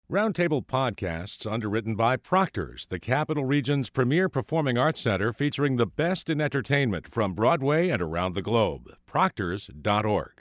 Roundtable Podcasts, underwritten by Proctor's, the Capital Region's premier performing arts center featuring the best in entertainment from Broadway and around the globe. Proctors.org.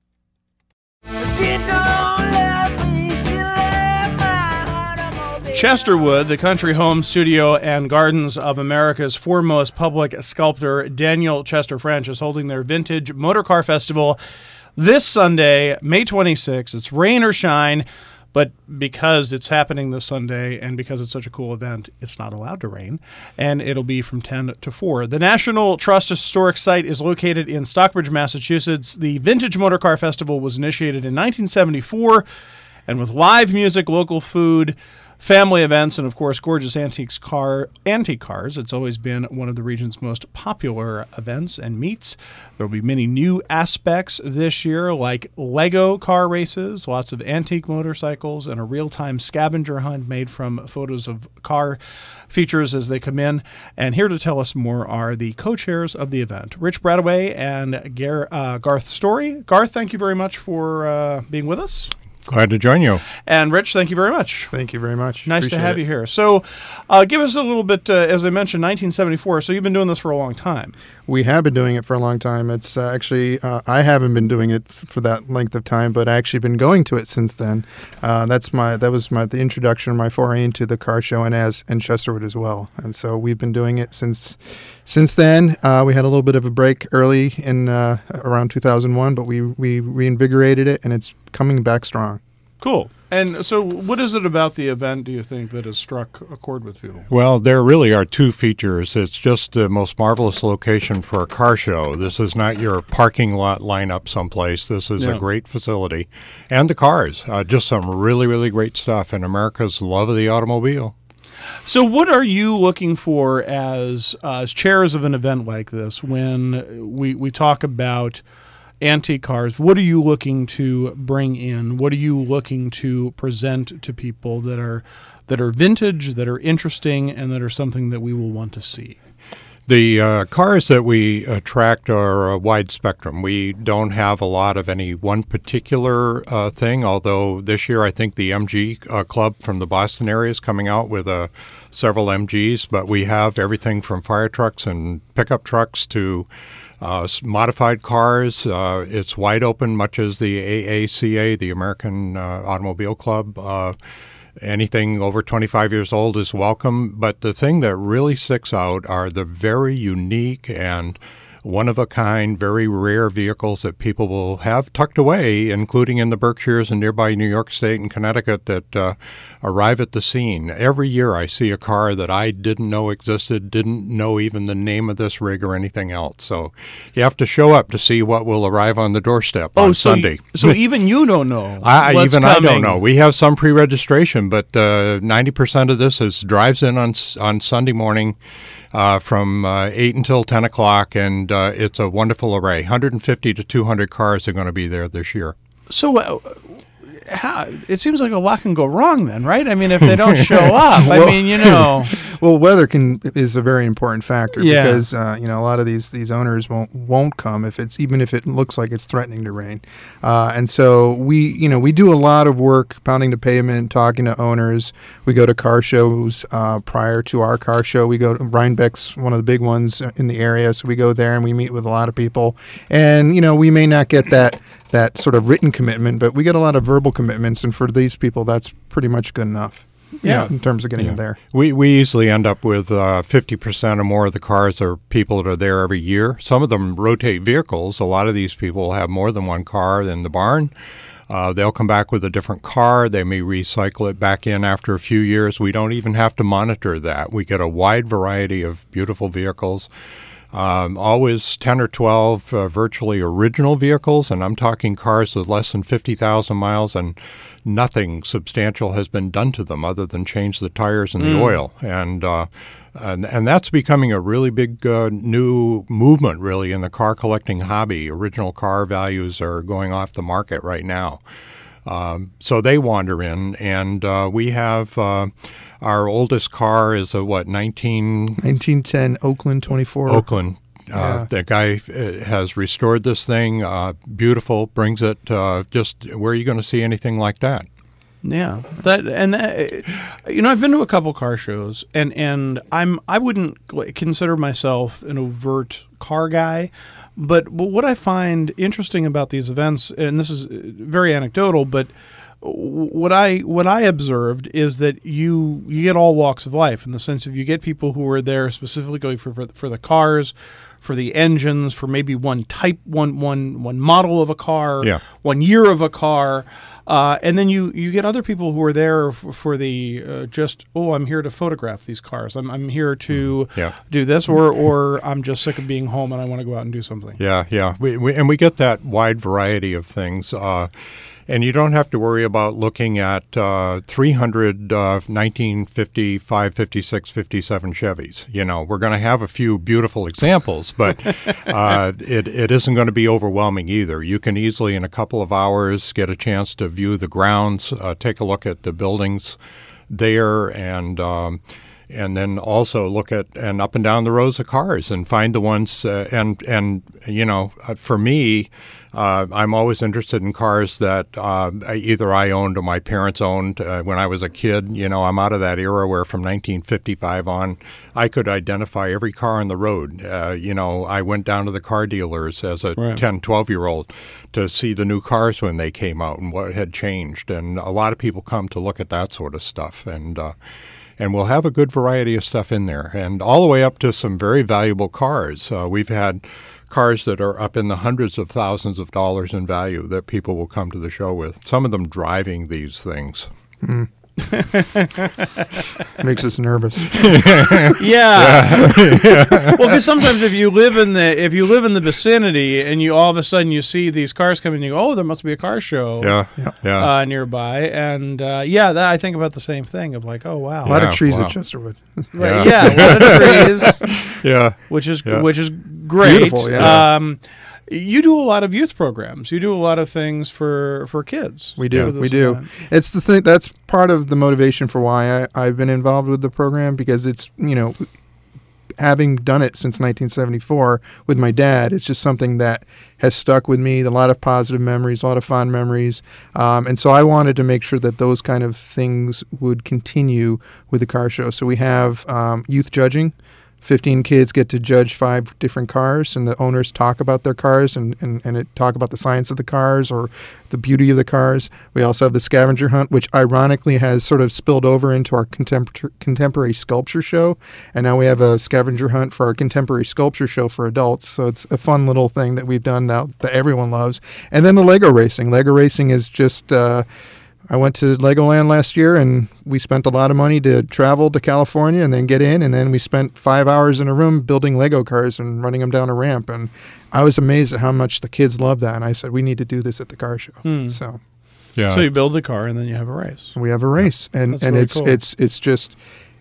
Chesterwood, the country home, studio, and gardens of America's foremost public sculptor, Daniel Chester French, is holding their Vintage Motorcar Festival this Sunday, May 26th. It's rain or shine. But because it's happening this Sunday and because it's such a cool event, it's not allowed to rain, and it'll be from 10 to 4. The National Trust Historic Site is located in Stockbridge, Massachusetts. The Vintage Motorcar Festival was initiated in 1974, and with live music, local food, family events, and of course gorgeous antique cars, it's always been one of the region's most popular events and meets. There will be many new aspects this year, like Lego car races, lots of antique motorcycles, and a real-time scavenger hunt made from photos of car features as they come in. And here to tell us more are the co-chairs of the event, Rich Bradaway and Garth Story. Garth, thank you very much for being with us. Glad to join you. And Rich, thank you very much. Thank you very much. Nice to have you here. So give us a little bit, as I mentioned, 1974. So you've been doing this for a long time. We have been doing it for a long time. It's actually, I haven't been doing it for that length of time, but I actually been going to it since then. That was the introduction, my foray into the car show and Chesterwood as well. And so we've been doing it since then. We had a little bit of a break early in around 2001, but we reinvigorated it, and it's coming back strong. Cool. And so what is it about the event, do you think, that has struck a chord with you? Well, there really are two features. It's just the most marvelous location for a car show. This is not your parking lot lineup someplace. This is a great facility. And the cars, just some really, really great stuff, and America's love of the automobile. So what are you looking for as chairs of an event like this when we talk about antique cars? What are you looking to bring in? What are you looking to present to people that are vintage, that are interesting, and that are something that we will want to see? The cars that we attract are a wide spectrum. We don't have a lot of any one particular thing, although this year I think the MG Club from the Boston area is coming out with several MGs, but we have everything from fire trucks and pickup trucks to modified cars. It's wide open, much as the AACA, the American Automobile Club. Anything over 25 years old is welcome. But the thing that really sticks out are the very unique and one-of-a-kind, very rare vehicles that people will have tucked away, including in the Berkshires and nearby New York State and Connecticut, that arrive at the scene. Every year I see a car that I didn't know existed, didn't know even the name of this rig or anything else. So you have to show up to see what will arrive on the doorstep on Sunday. So even you don't know I don't know. We have some pre-registration, but 90% of this drives in on Sunday morning. From 8 until 10 o'clock, and it's a wonderful array. 150 to 200 cars are going to be there this year. So it seems like a lot can go wrong then, right? I mean, if they don't show up, Well, weather is a very important factor because a lot of these owners won't come even if it looks like it's threatening to rain, and so we do a lot of work pounding the pavement, talking to owners. We go to car shows prior to our car show. We go to Rhinebeck's, one of the big ones in the area, so we go there and we meet with a lot of people, and we may not get that sort of written commitment, but we get a lot of verbal commitments, and for these people, that's pretty much good enough. In terms of getting them there. We easily end up with 50% or more of the cars are people that are there every year. Some of them rotate vehicles. A lot of these people will have more than one car in the barn. They'll come back with a different car. They may recycle it back in after a few years. We don't even have to monitor that. We get a wide variety of beautiful vehicles. Always 10 or 12 virtually original vehicles, and I'm talking cars with less than 50,000 miles, and nothing substantial has been done to them other than change the tires and the oil. And that's becoming a really big new movement, really, in the car collecting hobby. Original car values are going off the market right now. So they wander in, and we have our oldest car is a 1910 Oakland 24. Oakland. The guy has restored this thing, beautiful, brings it. Just where are you going to see anything like that? Yeah, I've been to a couple car shows, and I wouldn't consider myself an overt car guy, but what I find interesting about these events, and this is very anecdotal, but what I observed is that you get all walks of life, in the sense of you get people who are there specifically going for the cars, for the engines, for maybe one model of a car, 1 year of a car. And then you get other people who are there for the I'm here to photograph these cars. I'm here to do this, or I'm just sick of being home and I want to go out and do something. Yeah. We get that wide variety of things. And you don't have to worry about looking at 300 1955, 56, 57 Chevys. We're going to have a few beautiful examples, but it isn't going to be overwhelming either. You can easily, in a couple of hours, get a chance to view the grounds, take a look at the buildings there, and then also look at and up and down the rows of cars and find the ones. For me, I'm always interested in cars that either I owned or my parents owned when I was a kid. I'm out of that era where from 1955 on, I could identify every car on the road. I went down to the car dealers as a 10, 12-year-old to see the new cars when they came out and what had changed. And a lot of people come to look at that sort of stuff. And we'll have a good variety of stuff in there, and all the way up to some very valuable cars. We've had cars that are up in the hundreds of thousands of dollars in value that people will come to the show with, some of them driving these things. Makes us nervous. Yeah. Well, because sometimes if you live in the vicinity and you all of a sudden you see these cars coming, and you go, oh, there must be a car show nearby, and I think about the same thing of like, oh wow, a lot of trees at Chesterwood. Right? Yeah, a lot of trees. Which is great. Beautiful. Yeah. You do a lot of youth programs. You do a lot of things for kids. We do. It's the thing. That's part of the motivation for why I've been involved with the program, because it's, having done it since 1974 with my dad, it's just something that has stuck with me. A lot of positive memories, a lot of fond memories. And so I wanted to make sure that those kind of things would continue with the car show. So we have youth judging. 15 kids get to judge 5 different cars, and the owners talk about their cars and talk about the science of the cars or the beauty of the cars. We also have the scavenger hunt, which ironically has sort of spilled over into our contemporary sculpture show. And now we have a scavenger hunt for our contemporary sculpture show for adults. So it's a fun little thing that we've done now that everyone loves. And then the Lego racing. Lego racing is just... I went to Legoland last year, and we spent a lot of money to travel to California and then get in, and then we spent 5 hours in a room building Lego cars and running them down a ramp, and I was amazed at how much the kids loved that, and I said, we need to do this at the car show. So you build a car, and then you have a race. We have a race, and really it's cool. it's just,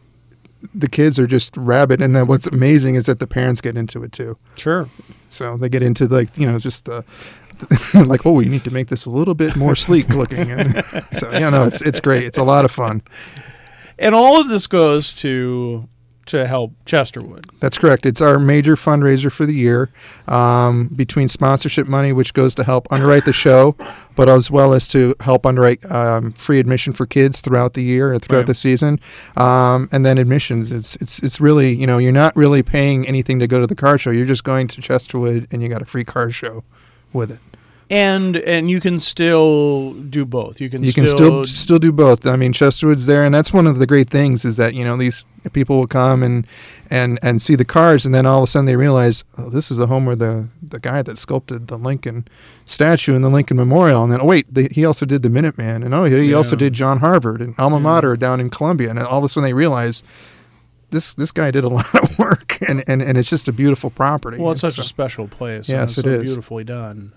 the kids are just rabid, and then what's amazing is that the parents get into it too. Sure. So they get into just the like, we need to make this a little bit more sleek looking. And so, it's great. It's a lot of fun. And all of this goes to help Chesterwood. That's correct. It's our major fundraiser for the year, between sponsorship money, which goes to help underwrite the show, but as well as to help underwrite free admission for kids throughout the year, throughout the season, and then admissions. It's really, you're not really paying anything to go to the car show. You're just going to Chesterwood, and you got a free car show with it. And you can still do both. You can still do both. I mean, Chesterwood's there, and that's one of the great things is that these people will come and see the cars, and then all of a sudden they realize, oh, this is the home where the guy that sculpted the Lincoln statue and the Lincoln Memorial, and then he also did the Minuteman, and he also did John Harvard and Alma Mater down in Columbia, and all of a sudden they realize, This guy did a lot of work, and it's just a beautiful property. Well, it's such a special place. Yes, and it so is beautifully done.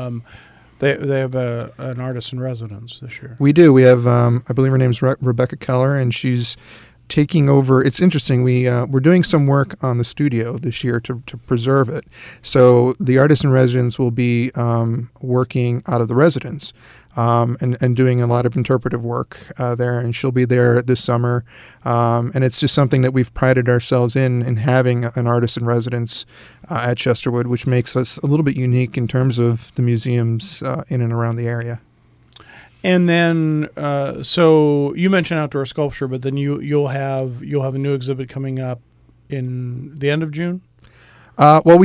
They have an artist in residence this year. We do. We have, I believe her name's Rebecca Keller, and she's taking over. It's interesting. We're doing some work on the studio this year to preserve it. So the artist in residence will be working out of the residence. And doing a lot of interpretive work there, and she'll be there this summer. And it's just something that we've prided ourselves in having an artist in residence at Chesterwood, which makes us a little bit unique in terms of the museums in and around the area. And then, so you mentioned outdoor sculpture, but then you'll have a new exhibit coming up in the end of June. We'll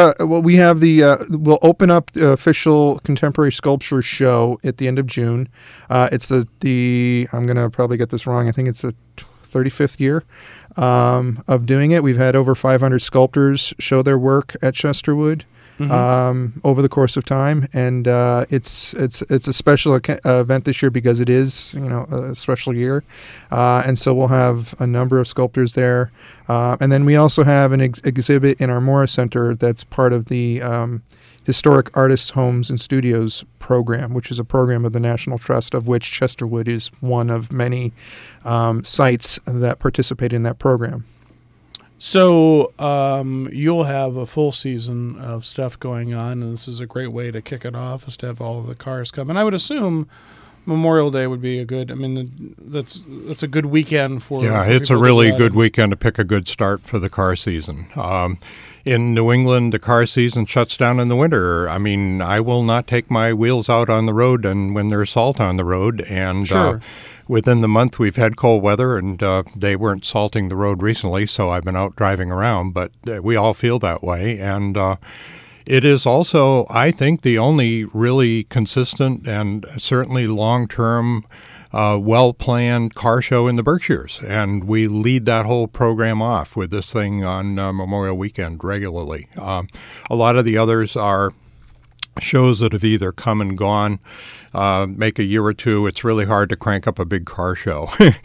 open up the official contemporary sculpture show at the end of June. It's the I'm gonna probably get this wrong. I think it's the 35th year of doing it. We've had over 500 sculptors show their work at Chesterwood. Over the course of time, and it's a special event this year because it is a special year, and so we'll have a number of sculptors there, and then we also have an exhibit in our Morris Center that's part of the Historic Artists' Homes and Studios program, which is a program of the National Trust, of which Chesterwood is one of many sites that participate in that program. So you'll have a full season of stuff going on, and this is a great way to kick it off, is to have all of the cars come. And I would assume Memorial Day would be a good. I mean, that's a good weekend for. Yeah, it's a really good weekend to pick a good start for the car season. In New England, the car season shuts down in the winter. I mean, I will not take my wheels out on the road and when there's salt on the road. And sure. Within the month, we've had cold weather, and they weren't salting the road recently, so I've been out driving around. But we all feel that way. And it is also, I think, the only really consistent and certainly long-term well-planned car show in the Berkshires, and we lead that whole program off with this thing on Memorial Weekend regularly. A lot of the others are shows that have either come and gone, make a year or two. It's really hard to crank up a big car show,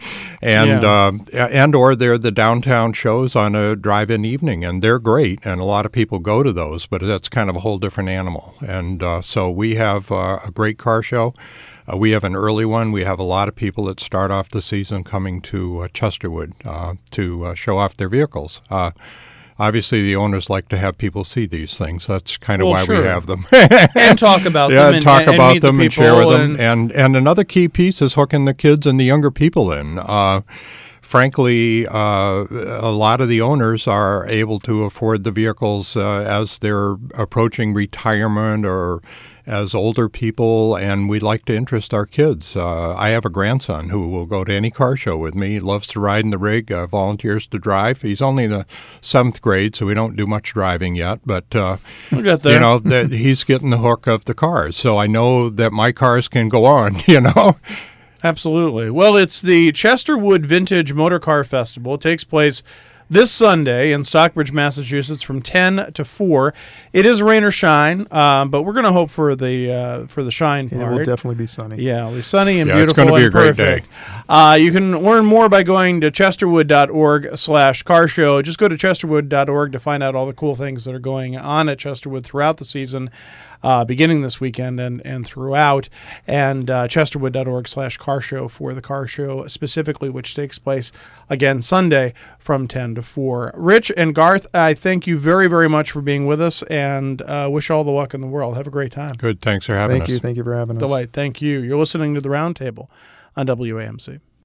and or they're the downtown shows on a drive-in evening, and they're great, and a lot of people go to those, but that's kind of a whole different animal. And so we have a great car show. We have an early one. We have a lot of people that start off the season coming to Chesterwood to show off their vehicles. Obviously, the owners like to have people see these things. That's kind of why we have them. And talk about them. And talk about them and share with them. And another key piece is hooking the kids and the younger people in. Frankly, a lot of the owners are able to afford the vehicles as they're approaching retirement or as older people, and we'd like to interest our kids. I have a grandson who will go to any car show with me. He loves to ride in the rig, volunteers to drive. He's only in the 7th grade, so we don't do much driving yet, but we'll get there. That he's getting the hook of the cars, so I know that my cars can go on, Absolutely. Well, it's the Chesterwood Vintage Motor Car Festival. It takes place this Sunday in Stockbridge, Massachusetts, from 10 to 4. It is rain or shine, but we're going to hope for the shine part. It will definitely be sunny. Yeah, it'll be sunny and beautiful. It's going to be a great day. You can learn more by going to chesterwood.org/car show. Just go to chesterwood.org to find out all the cool things that are going on at Chesterwood throughout the season. Beginning this weekend and throughout, and chesterwood.org/car show for the car show specifically, which takes place again Sunday from 10 to 4. Rich and Garth, I thank you very, very much for being with us, and wish all the luck in the world. Have a great time. Good. Thanks for having us. Thank you for having us. Delight. Thank you. You're listening to The Roundtable on WAMC.